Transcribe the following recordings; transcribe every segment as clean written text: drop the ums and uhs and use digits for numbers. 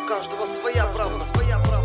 каждого своя правда, своя правда.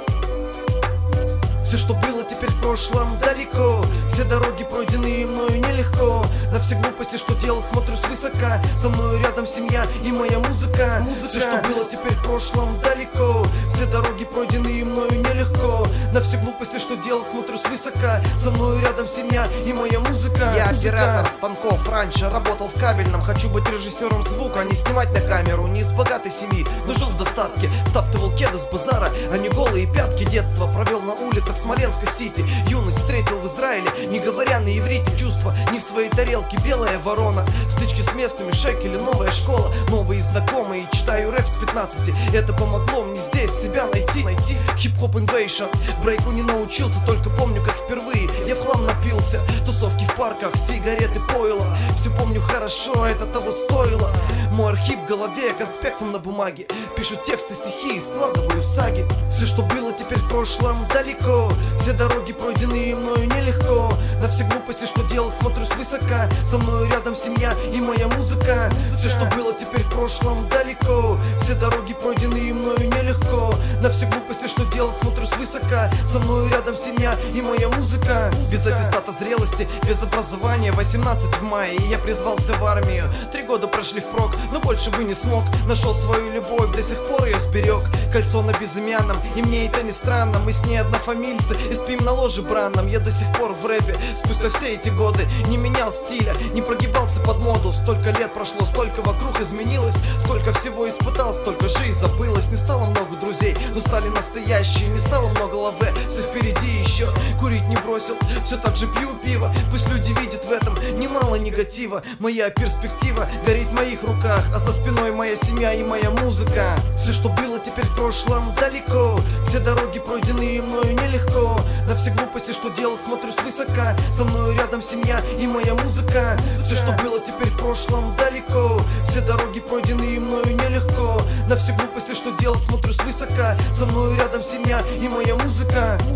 Все, что было, теперь в прошлом далеко. Все дороги, пройденные мною, нелегко. На все глупости, что делал, смотрю свысока. Со мною рядом семья и моя музыка. Все, что было, теперь в прошлом далеко. Все дороги, пройденные мною, нелегко. На все глупости, что делал, смотрю свысока. Со мною рядом семья и моя музыка. Я оператор станков, раньше работал в кабельном. Хочу быть режиссером звука, а не снимать на камеру. Не из богатой семьи, но жил в достатке. Стаптывал кеды с базара, а не голые пятки. Детство провел на улицах Смоленской Сити. Юность встретил в Израиле, не говоря на иврите. Чувства не в своей тарелке, белая ворона. Стычки с местными, шекели, новая школа. Новые знакомые, читаю рэп с 15. Это помогло мне здесь себя найти. Хип-хоп инвейшн, брейку не научился. Только помню, как впервые я в хлам напился. Тусовки в парках, сигареты, пойло. Все помню хорошо, это того стоило. Мой архив в голове, конспектом на бумаге. Пишу тексты, стихи и складываю саги. Все, что было, теперь в прошлом далеко. Все дороги, пройденные мною, нелегко. На все глупости, что делал, смотрю свысока. Со мною рядом семья и моя музыка. Все, что было, теперь в прошлом далеко. Все дороги, пройденные мною, нелегко. На все глупости, что делал, смотрю свысока. Со мною рядом семья и моя музыка. Без аттестата зрелости, без образования. 18 в мае, и я призвался в армию. 3 года прошли впрок, но больше бы не смог. Нашел свою любовь, до сих пор ее сберег. Кольцо на безымянном, и мне это не странно. Мы с ней однофамильцы и спим на ложе бранном. Я до сих пор в рэпе, спустя все эти годы. Не менял стиля, не прогибался под моду. Столько лет прошло, столько вокруг изменилось. Сколько всего испытал, столько жизнь забылось. Не стало много друзей, но стали настоящие. Не стало много лаве, все впереди еще. Курить не бросил, все так же пью пиво. Пусть люди видят в этом немало негатива. Моя перспектива горит в моих руках, а за спиной моя семья и моя музыка. Все, что было, теперь в прошлом далеко. Все дороги, пройденные мною, нелегко. На все глупости, что делал, смотрю свысока. Со мною рядом семья и моя музыка. Все, что было, теперь в прошлом далеко. Все дороги, пройденные мною, нелегко. На все глупости, что делал, смотрю свысока. Со мною рядом семья и моя музыка.